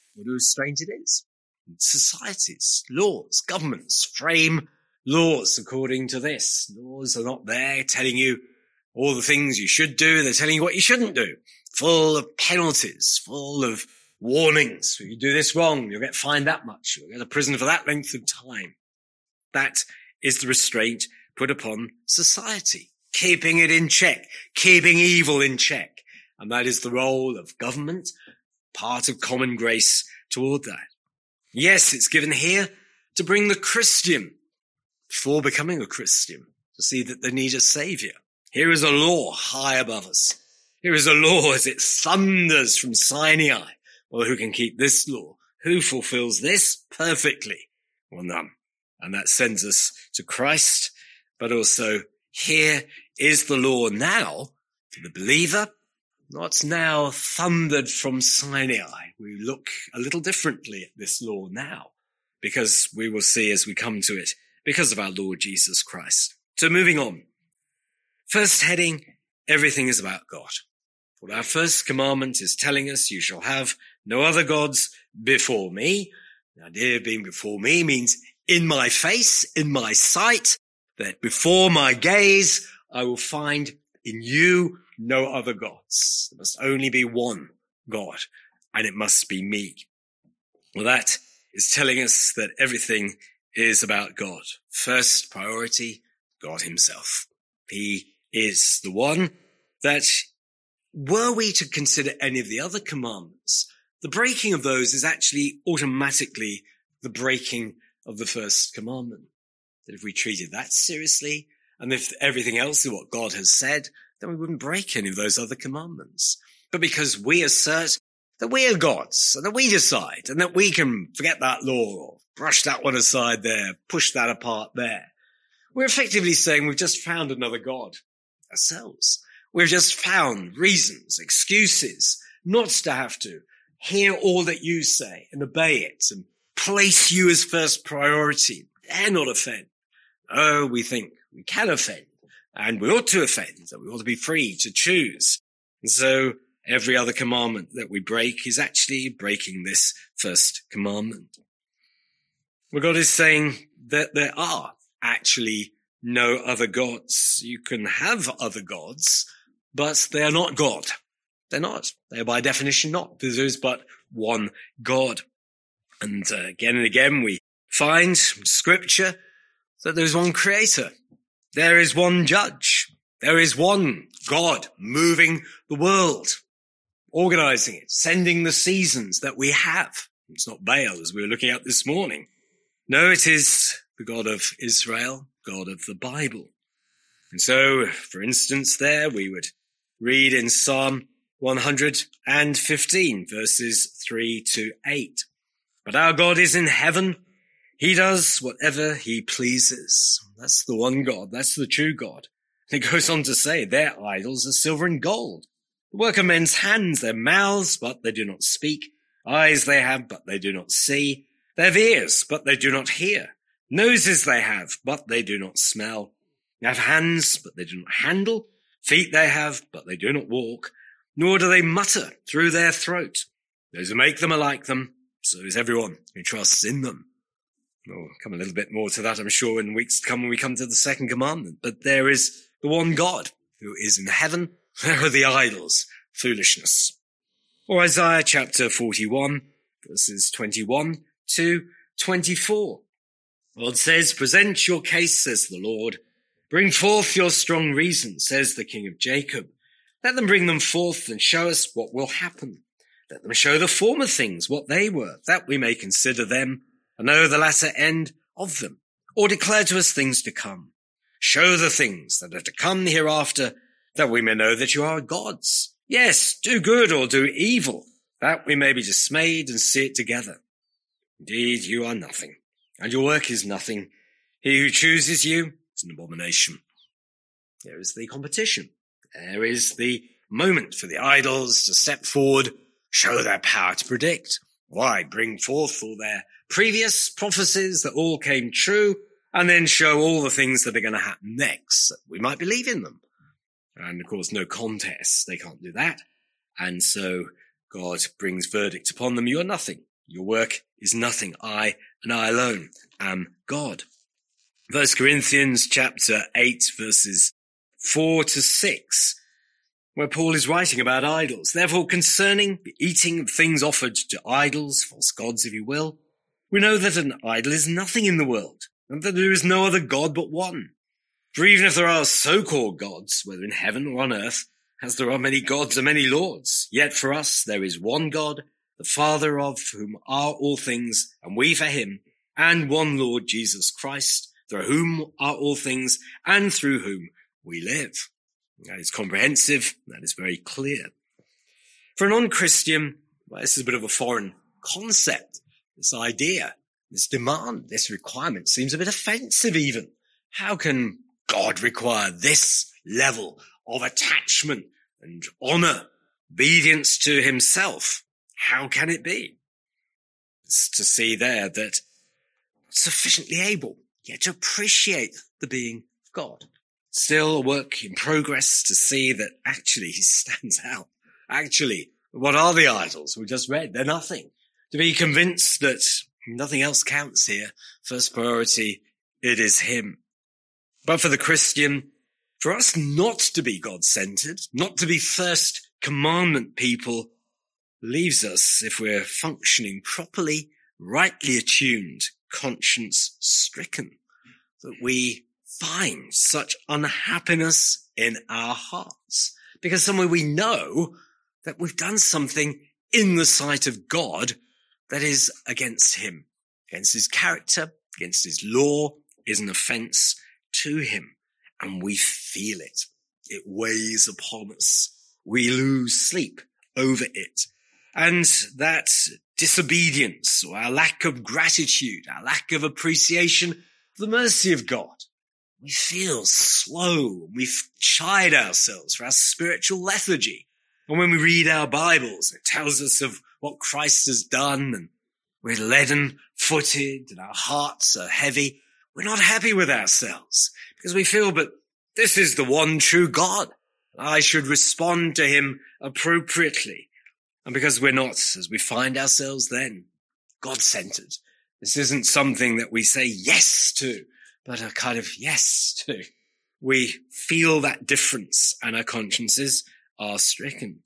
what a restraint it is. Societies, laws, governments frame laws according to this. Laws are not there telling you all the things you should do. They're telling you what you shouldn't do. Full of penalties, full of warnings. If you do this wrong, you'll get fined that much. You'll go to prison for that length of time. That is the restraint put upon society, keeping it in check, keeping evil in check. And that is the role of government, part of common grace toward that. Yes, it's given here to bring the Christian before becoming a Christian, to see that they need a saviour. Here is a law high above us. Here is a law as it thunders from Sinai. Well, who can keep this law? Who fulfills this perfectly? Well, none. And that sends us to Christ. But also, here is the law now for the believer. Not now thundered from Sinai. We look a little differently at this law now, because we will see as we come to it, because of our Lord Jesus Christ. So moving on. First heading, everything is about God. What our first commandment is telling us, you shall have no other gods before me. The idea of being before me means in my face, in my sight, that before my gaze, I will find in you no other gods. There must only be one God, and it must be me. Well, that is telling us that everything is about God. First priority, God himself. He is the one that, were we to consider any of the other commandments, the breaking of those is actually automatically the breaking of the first commandment. That if we treated that seriously, and if everything else is what God has said, then we wouldn't break any of those other commandments. But because we assert that we are gods, and that we decide, and that we can forget that law, or brush that one aside there, push that apart there, we're effectively saying we've just found another God ourselves. We've just found reasons, excuses, not to have to hear all that you say and obey it and place you as first priority. Dare not offend. Oh, we think we can offend, and we ought to offend, that we ought to be free to choose. And so every other commandment that we break is actually breaking this first commandment. Well, God is saying that there are actually no other gods. You can have other gods, but they are not God. They're not. They are by definition not. There is but one God. And again and again we find from Scripture that there is one creator. There is one judge. There is one God moving the world, organizing it, sending the seasons that we have. It's not Baal, as we were looking at this morning. No, it is the God of Israel, God of the Bible. And so, for instance, there we would read in Psalm 115, verses 3 to 8. But our God is in heaven. He does whatever he pleases. That's the one God. That's the true God. It goes on to say, their idols are silver and gold. The work of men's hands, their mouths, but they do not speak. Eyes they have, but they do not see. They have ears, but they do not hear. Noses they have, but they do not smell. They have hands, but they do not handle. Feet they have, but they do not walk. Nor do they mutter through their throat. Those who make them are like them. So is everyone who trusts in them. We'll come a little bit more to that, I'm sure, in weeks to come when we come to the second commandment. But there is the one God who is in heaven. There are the idols, foolishness. Or Isaiah chapter 41, verses 21 to 24. God says, present your case, says the Lord. Bring forth your strong reason, says the King of Jacob. Let them bring them forth and show us what will happen. Let them show the former things, what they were, that we may consider them and know the latter end of them, or declare to us things to come. Show the things that are to come hereafter, that we may know that you are gods. Yes, do good or do evil, that we may be dismayed and see it together. Indeed, you are nothing, and your work is nothing. He who chooses you is an abomination. There is the competition. There is the moment for the idols to step forward, show their power to predict. Why? Bring forth all their previous prophecies that all came true, and then show all the things that are going to happen next, that we might believe in them. And of course, no contest. They can't do that. And so God brings verdict upon them. You are nothing. Your work is nothing. I and I alone am God. 1 Corinthians chapter 8 verses 4 to 6, where Paul is writing about idols. Therefore, concerning the eating of things offered to idols, false gods if you will, we know that an idol is nothing in the world, and that there is no other God but one. For even if there are so-called gods, whether in heaven or on earth, as there are many gods and many lords, yet for us there is one God, the Father of whom are all things, and we for him, and one Lord Jesus Christ, through whom are all things, and through whom we live. That is comprehensive. That is very clear. For a non-Christian, well, this is a bit of a foreign concept. This idea, this demand, this requirement seems a bit offensive even. How can God require this level of attachment and honor, obedience to himself? How can it be? It's to see there that sufficiently able yet to appreciate the being of God. Still a work in progress to see that actually he stands out. Actually, what are the idols we just read? They're nothing. To be convinced that nothing else counts here. First priority, it is him. But for the Christian, for us not to be God-centered, not to be first commandment people, leaves us, if we're functioning properly, rightly attuned, conscience stricken, that we find such unhappiness in our hearts. Because somewhere we know that we've done something in the sight of God that is against him, against his character, against his law, is an offense to him. And we feel it. It weighs upon us. We lose sleep over it. And that disobedience, or our lack of gratitude, our lack of appreciation of the mercy of God, we feel slow. We've chide ourselves for our spiritual lethargy. And when we read our Bibles, it tells us of what Christ has done, and we're leaden-footed and our hearts are heavy. We're not happy with ourselves because we feel, but this is the one true God. I should respond to him appropriately. And because we're not, as we find ourselves then, God-centered. This isn't something that we say yes to, but a kind of yes to. We feel that difference and our consciences are stricken.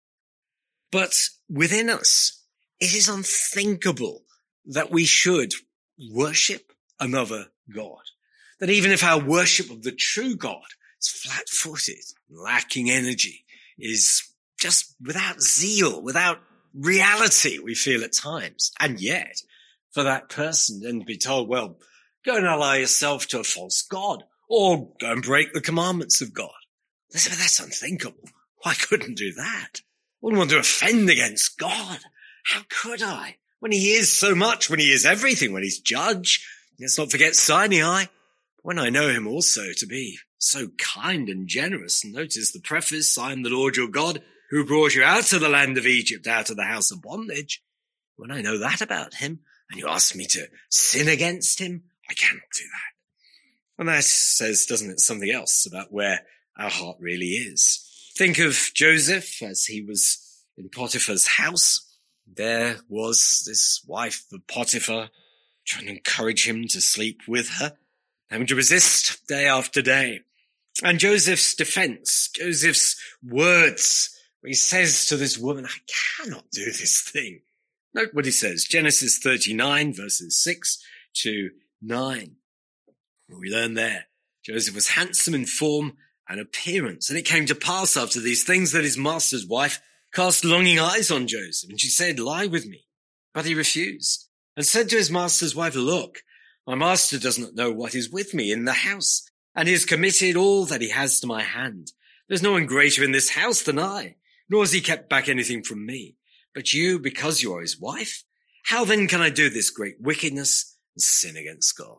But within us, it is unthinkable that we should worship another God. That even if our worship of the true God is flat-footed, lacking energy, is just without zeal, without reality, we feel at times. And yet, for that person then to be told, well, go and ally yourself to a false God, or go and break the commandments of God. They say, but that's unthinkable. I couldn't do that. I wouldn't want to offend against God. How could I? When he is so much, when he is everything, when he's judge. Let's not forget Sinai. When I know him also to be so kind and generous. Notice the preface, I am the Lord your God who brought you out of the land of Egypt, out of the house of bondage. When I know that about him, and you ask me to sin against him, I cannot do that. And that says, doesn't it, something else about where our heart really is. Think of Joseph as he was in Potiphar's house. There was this wife of Potiphar trying to encourage him to sleep with her, having to resist day after day. And Joseph's defense, Joseph's words, where he says to this woman, I cannot do this thing. Note what he says, Genesis 39 verses 6 to 9. We learn there, Joseph was handsome in form and appearance. And it came to pass after these things that his master's wife cast longing eyes on Joseph. And she said, lie with me. But he refused and said to his master's wife, look, my master does not know what is with me in the house, and he has committed all that he has to my hand. There's no one greater in this house than I, nor has he kept back anything from me. But you, because you are his wife, how then can I do this great wickedness and sin against God?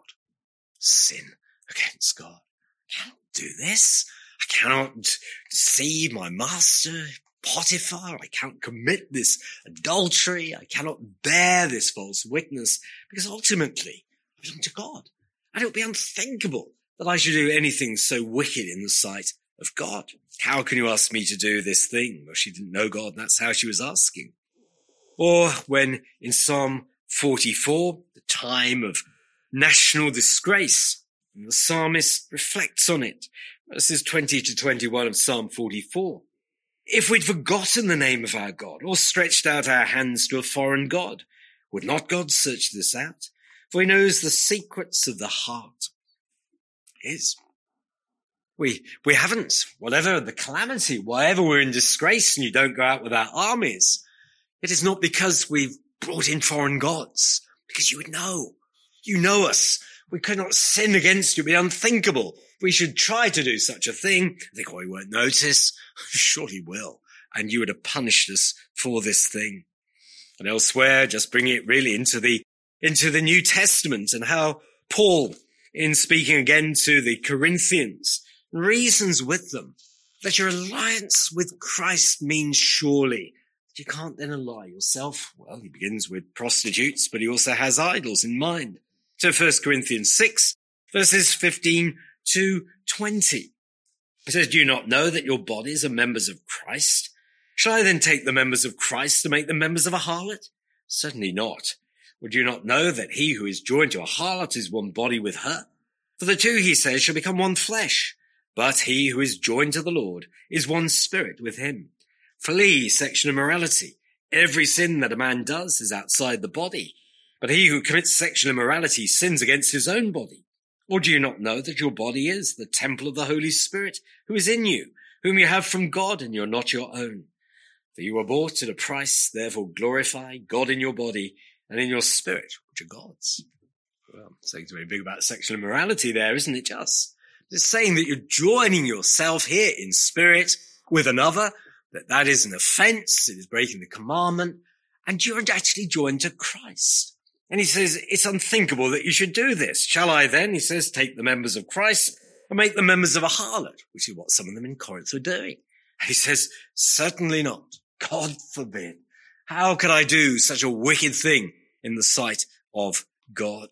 Sin against God. I cannot do this. I cannot deceive my master, Potiphar. I cannot commit this adultery. I cannot bear this false witness, because ultimately I belong to God. And it would be unthinkable that I should do anything so wicked in the sight of God. How can you ask me to do this thing? Well, she didn't know God, and that's how she was asking. Or when in Psalm 44, the time of national disgrace, and the psalmist reflects on it. Verses 20 to 21 of Psalm 44. If we'd forgotten the name of our God or stretched out our hands to a foreign God, would not God search this out? For he knows the secrets of the heart. We haven't, whatever the calamity, whatever we're in disgrace and you don't go out with our armies, it is not because we've brought in foreign gods, because you would know. You know us. We could not sin against you. It would be unthinkable. We should try to do such a thing. I think, we won't notice. Surely will. And you would have punished us for this thing. And elsewhere, just bringing it really into the New Testament and how Paul, in speaking again to the Corinthians, reasons with them that your alliance with Christ means surely that you can't then ally yourself. Well, he begins with prostitutes, but he also has idols in mind. So 1 Corinthians 6, verses 15 to 20. It says, do you not know that your bodies are members of Christ? Shall I then take the members of Christ to make them members of a harlot? Certainly not. Would you not know that he who is joined to a harlot is one body with her? For the two, he says, shall become one flesh. But he who is joined to the Lord is one spirit with him. Flee sexual immorality. Every sin that a man does is outside the body. But he who commits sexual immorality sins against his own body. Or do you not know that your body is the temple of the Holy Spirit who is in you, whom you have from God, and you're not your own? For you were bought at a price, therefore glorify God in your body and in your spirit, which are God's. Well, saying very big about sexual immorality there, isn't it just? It's saying that you're joining yourself here in spirit with another, that is an offense, it is breaking the commandment, and you're actually joined to Christ. And he says, it's unthinkable that you should do this. Shall I then, he says, take the members of Christ and make them members of a harlot, which is what some of them in Corinth were doing. And he says, certainly not. God forbid. How could I do such a wicked thing in the sight of God?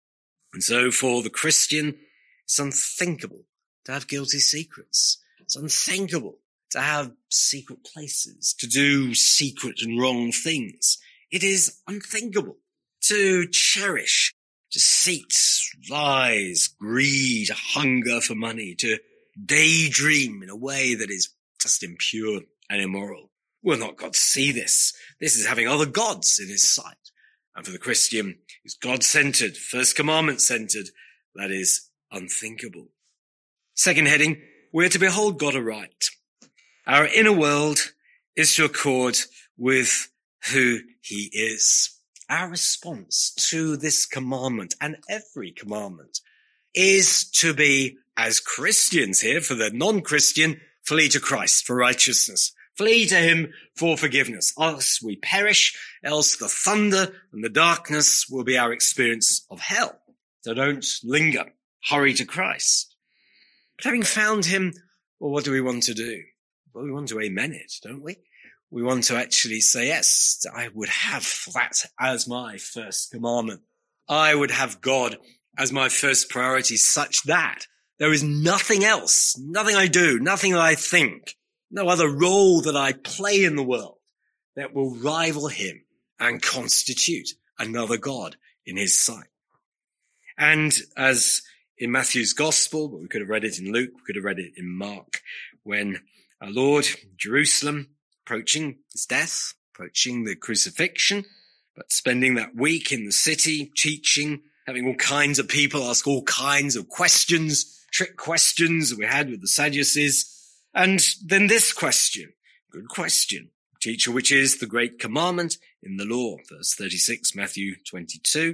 And so for the Christian, it's unthinkable to have guilty secrets. It's unthinkable to have secret places, to do secret and wrong things. It is unthinkable to cherish deceits, lies, greed, hunger for money, to daydream in a way that is just impure and immoral. Will not God see this? This is having other gods in his sight. And for the Christian, who's God-centered, first commandment-centered, that is unthinkable. Second heading, we're to behold God aright. Our inner world is to accord with who he is. Our response to this commandment and every commandment is to be, as Christians here, for the non-Christian, flee to Christ for righteousness. Flee to him for forgiveness. Else we perish, else the thunder and the darkness will be our experience of hell. So don't linger. Hurry to Christ. But having found him, well, what do we want to do? Well, we want to amen it, don't we? We want to actually say, yes, I would have that as my first commandment. I would have God as my first priority, such that there is nothing else, nothing I do, nothing I think, no other role that I play in the world that will rival him and constitute another God in his sight. And as in Matthew's gospel, but we could have read it in Luke, we could have read it in Mark, when our Lord, Jerusalem, approaching his death, approaching the crucifixion, but spending that week in the city, teaching, having all kinds of people ask all kinds of questions, trick questions that we had with the Sadducees. And then this question, good question, teacher, which is the great commandment in the law? Verse 36, Matthew 22.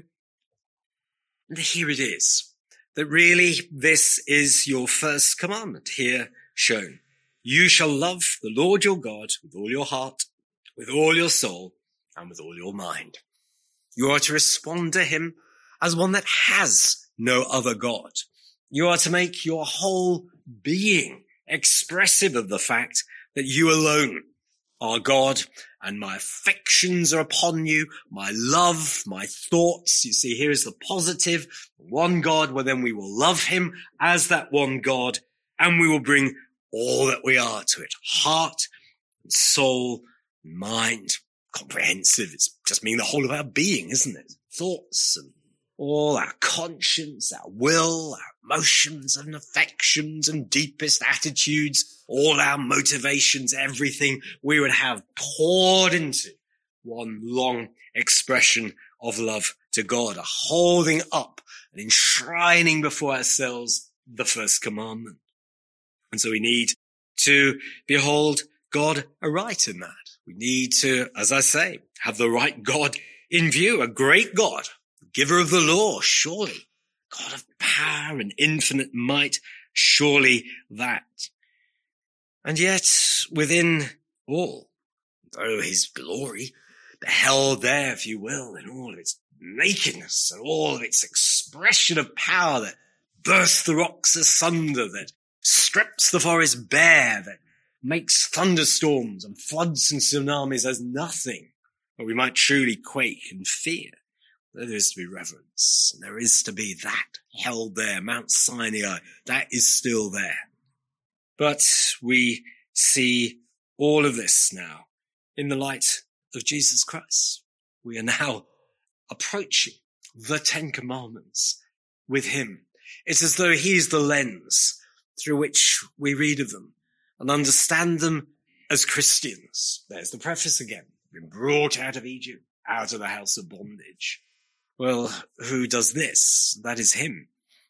And here it is, that really this is your first commandment here shown. You shall love the Lord your God with all your heart, with all your soul, and with all your mind. You are to respond to him as one that has no other God. You are to make your whole being expressive of the fact that you alone are God, and my affections are upon you, my love, my thoughts. You see, here is the positive, one God, where then we will love him as that one God, and we will bring all that we are to it, heart, and soul, and mind. comprehensive. It's just meaning the whole of our being, isn't it? Thoughts and all our conscience, our will, our emotions and affections and deepest attitudes, all our motivations, everything we would have poured into one long expression of love to God, a holding up and enshrining before ourselves the first commandment. And so we need to behold God aright in that. We need to, as I say, have the right God in view, a great God, giver of the law, surely. God of power and infinite might, surely that. And yet, within all, though his glory, beheld there, if you will, in all of its nakedness and all of its expression of power that bursts the rocks asunder, that strips the forest bare, that makes thunderstorms and floods and tsunamis as nothing, but we might truly quake and fear. There is to be reverence, and there is to be that held there, Mount Sinai, that is still there. But we see all of this now in the light of Jesus Christ. We are now approaching the Ten Commandments with him. It's as though he's the lens through which we read of them and understand them as Christians. There's the preface again. Been brought out of Egypt, out of the house of bondage. Well, who does this? That is him.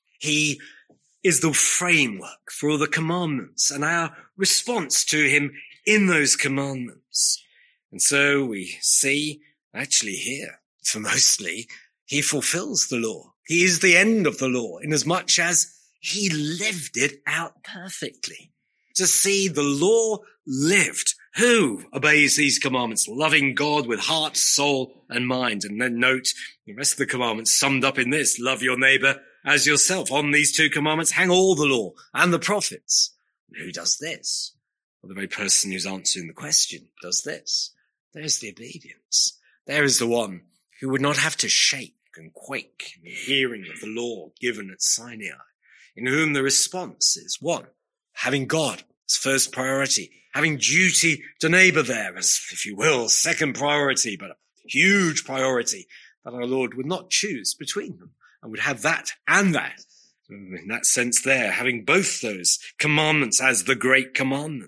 He is the framework for all the commandments and our response to him in those commandments. And so we see, actually here, for mostly, he fulfills the law. He is the end of the law, inasmuch as he lived it out perfectly. To see the law lived. Who obeys these commandments? Loving God with heart, soul, and mind. And then note the rest of the commandments summed up in this. Love your neighbor as yourself. On these two commandments hang all the law and the prophets. And who does this? Well, the very person who's answering the question does this. There's the obedience. There is the one who would not have to shake and quake in the hearing of the law given at Sinai, in whom the response is one, having God as first priority, having duty to neighbor there as, if you will, second priority, but a huge priority that our Lord would not choose between them and would have that and that. In that sense there, having both those commandments as the great commandment.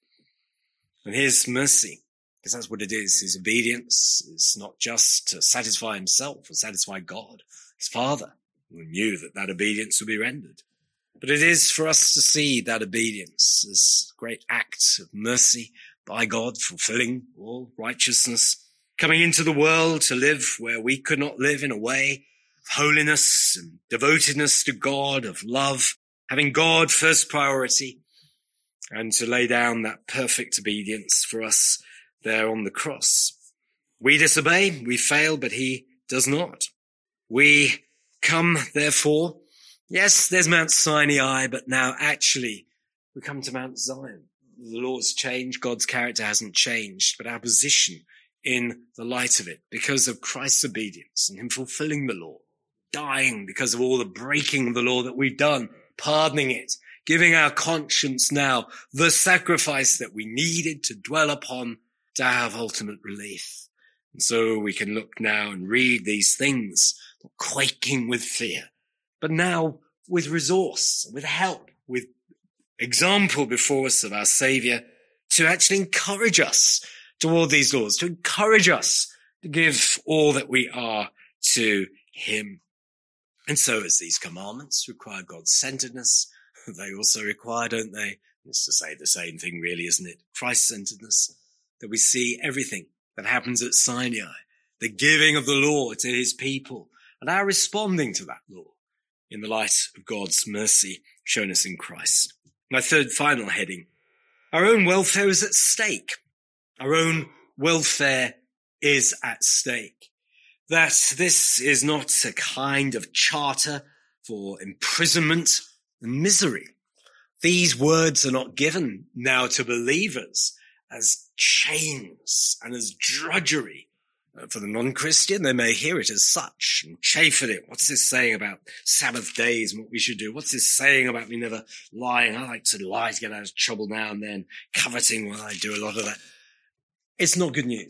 And his mercy, because that's what it is. His obedience is not just to satisfy himself or satisfy God, his Father, who knew that that obedience would be rendered. But it is for us to see that obedience as a great act of mercy by God, fulfilling all righteousness, coming into the world to live where we could not live in a way of holiness and devotedness to God, of love, having God first priority, and to lay down that perfect obedience for us there on the cross. We disobey, we fail, but he does not. We come, therefore, yes, there's Mount Sinai, but now actually we come to Mount Zion. The law's changed, God's character hasn't changed, but our position in the light of it, because of Christ's obedience and him fulfilling the law, dying because of all the breaking of the law that we've done, pardoning it, giving our conscience now the sacrifice that we needed to dwell upon to have ultimate relief. And so we can look now and read these things, not quaking with fear, but now with resource, with help, with example before us of our Saviour to actually encourage us to all these laws, to encourage us to give all that we are to him. And so as these commandments require God-centeredness, they also require, don't they? It's to say the same thing really, isn't it? Christ-centeredness, that we see everything that happens at Sinai, the giving of the law to his people, and our responding to that law in the light of God's mercy shown us in Christ. My third final heading, our own welfare is at stake. Our own welfare is at stake. That this is not a kind of charter for imprisonment and misery. These words are not given now to believers as chains and as drudgery. For the non-Christian, they may hear it as such and chafe at it. What's this saying about Sabbath days and what we should do? What's this saying about me never lying? I like to lie to get out of trouble now and then, coveting while I do a lot of that. It's not good news.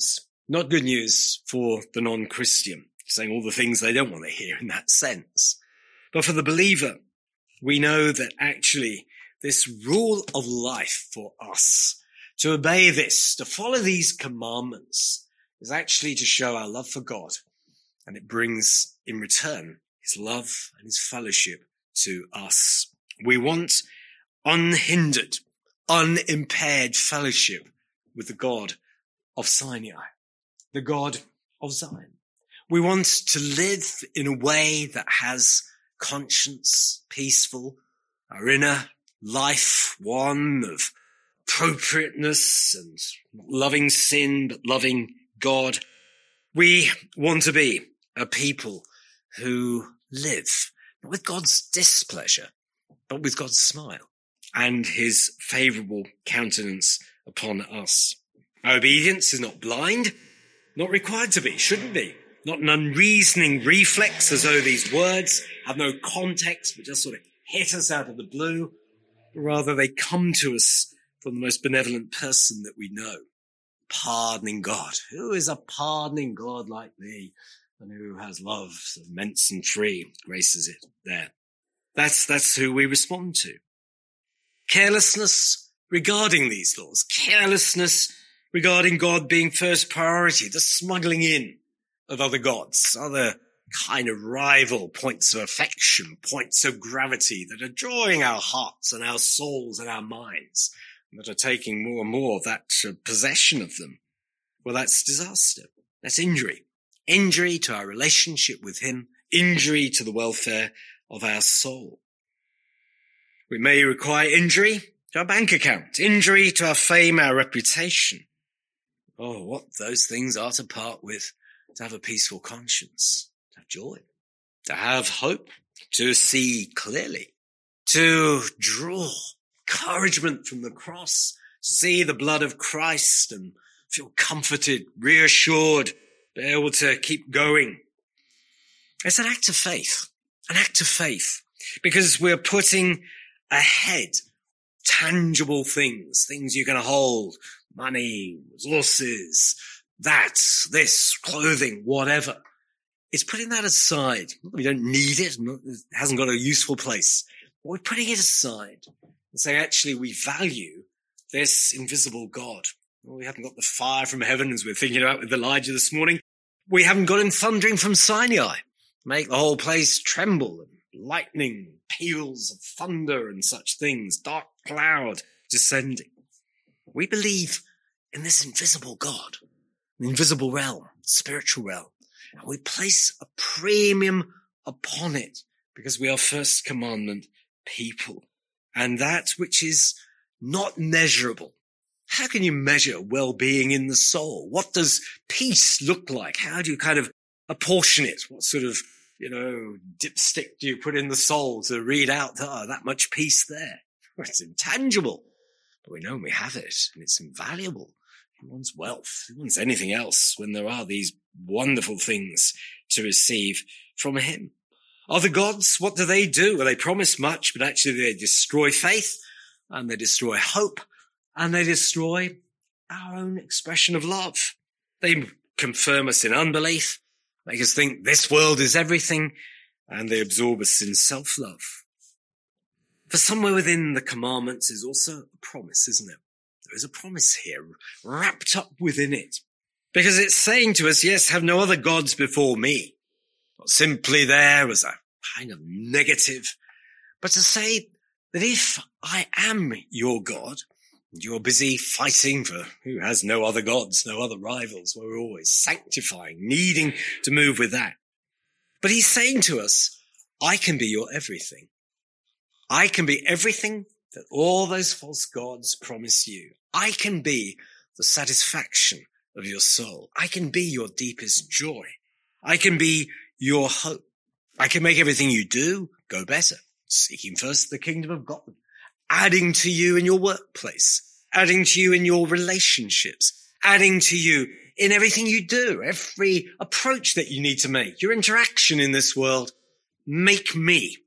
Not good news for the non-Christian, saying all the things they don't want to hear in that sense. But for the believer, we know that actually this rule of life for us, to obey this, to follow these commandments, is actually to show our love for God. And it brings in return his love and his fellowship to us. We want unhindered, unimpaired fellowship with the God of Sinai, the God of Zion. We want to live in a way that has conscience, peaceful, our inner life, one of appropriateness and loving sin, but loving God. We want to be a people who live not with God's displeasure, but with God's smile and his favorable countenance upon us. Our obedience is not blind, not required to be, shouldn't be. Not an unreasoning reflex as though these words have no context, but just sort of hit us out of the blue. Rather, they come to us from the most benevolent person that we know. Pardoning God. Who is a pardoning God like thee? And who has love immense and free, graces it there. That's who we respond to. Carelessness regarding these laws. Carelessness regarding God being first priority. The smuggling in of other gods, other kind of rival points of affection, points of gravity that are drawing our hearts and our souls and our minds, and that are taking more and more of that possession of them. Well, that's disaster. That's injury. Injury to our relationship with him, injury to the welfare of our soul. We may require injury to our bank account, injury to our fame, our reputation. Oh, what those things are to part with, to have a peaceful conscience, to have joy, to have hope, to see clearly, to draw encouragement from the cross, to see the blood of Christ and feel comforted, reassured, be able to keep going. It's an act of faith, because we're putting ahead tangible things you can hold, money, resources, that, this, clothing, whatever. It's putting that aside. We don't need it. It hasn't got a useful place. But we're putting it aside and saying, actually, we value this invisible God. Well, we haven't got the fire from heaven as we're thinking about with Elijah this morning. We haven't got him thundering from Sinai, make the whole place tremble, and lightning, peals of thunder and such things, dark cloud descending. We believe in this invisible God, the invisible realm, spiritual realm, and we place a premium upon it because we are first commandment people. And that which is not measurable. How can you measure well-being in the soul? What does peace look like? How do you kind of apportion it? What sort of, dipstick do you put in the soul to read out that much peace there? It's intangible, but we know we have it and it's invaluable. Who wants wealth? Who wants anything else when there are these wonderful things to receive from him? Other gods, what do? Well, they promise much, but actually they destroy faith and they destroy hope and they destroy our own expression of love. They confirm us in unbelief, make us think this world is everything, and they absorb us in self-love. For somewhere within the commandments is also a promise, isn't it? There is a promise here wrapped up within it. Because it's saying to us, yes, have no other gods before me. Not simply there as a kind of negative, but to say that if I am your God, and you're busy fighting for who has no other gods, no other rivals, well, we're always sanctifying, needing to move with that. But he's saying to us, I can be your everything. I can be everything that all those false gods promise you. I can be the satisfaction of your soul. I can be your deepest joy. I can be your hope. I can make everything you do go better. Seeking first the kingdom of God, adding to you in your workplace, adding to you in your relationships, adding to you in everything you do, every approach that you need to make, your interaction in this world. Make me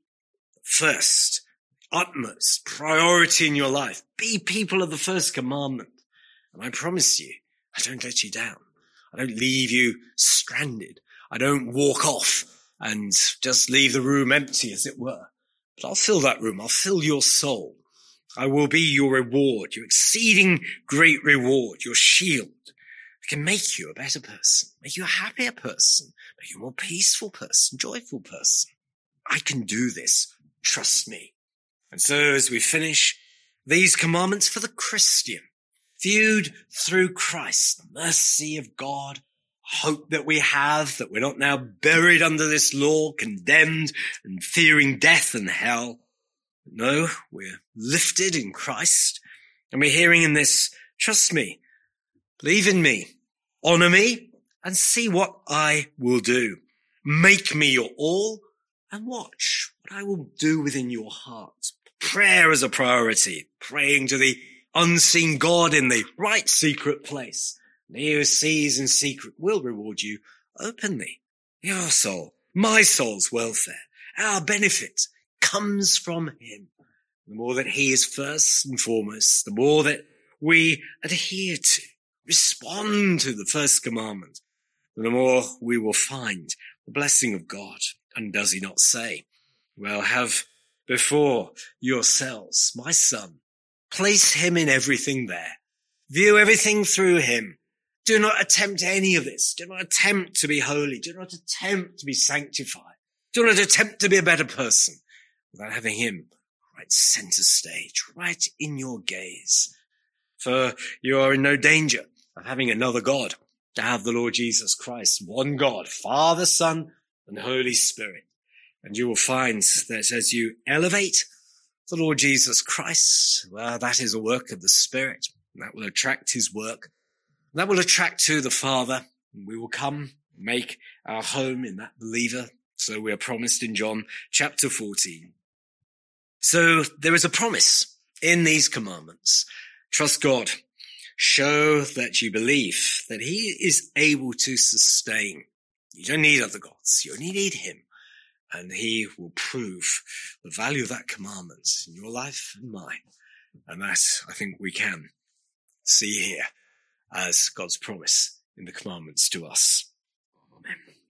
first, utmost priority in your life. Be people of the first commandment. And I promise you, I don't let you down. I don't leave you stranded. I don't walk off and just leave the room empty, as it were. But I'll fill that room. I'll fill your soul. I will be your reward, your exceeding great reward, your shield. I can make you a better person, make you a happier person, make you a more peaceful person, joyful person. I can do this. Trust me. And so as we finish these commandments for the Christian, viewed through Christ, the mercy of God, hope that we have, that we're not now buried under this law, condemned and fearing death and hell. No, we're lifted in Christ, and we're hearing in this, trust me, believe in me, honor me, and see what I will do. Make me your all, and watch what I will do within your heart. Prayer as a priority, praying to the unseen God in the right secret place. And he who sees in secret will reward you openly. Your soul, my soul's welfare, our benefit comes from him. The more that he is first and foremost, the more that we adhere to, respond to the first commandment, the more we will find the blessing of God. And does he not say, well, have before yourselves, my son, place him in everything there. View everything through him. Do not attempt any of this. Do not attempt to be holy. Do not attempt to be sanctified. Do not attempt to be a better person without having him right center stage, right in your gaze. For you are in no danger of having another God, to have the Lord Jesus Christ, one God, Father, Son, and Holy Spirit. And you will find that as you elevate the Lord Jesus Christ, well, that is a work of the Spirit. That will attract his work. That will attract to the Father. And we will come, make our home in that believer. So we are promised in John chapter 14. So there is a promise in these commandments. Trust God. Show that you believe that he is able to sustain. You don't need other gods. You only need him. And he will prove the value of that commandment in your life and mine. And that, I think, we can see here as God's promise in the commandments to us. Amen.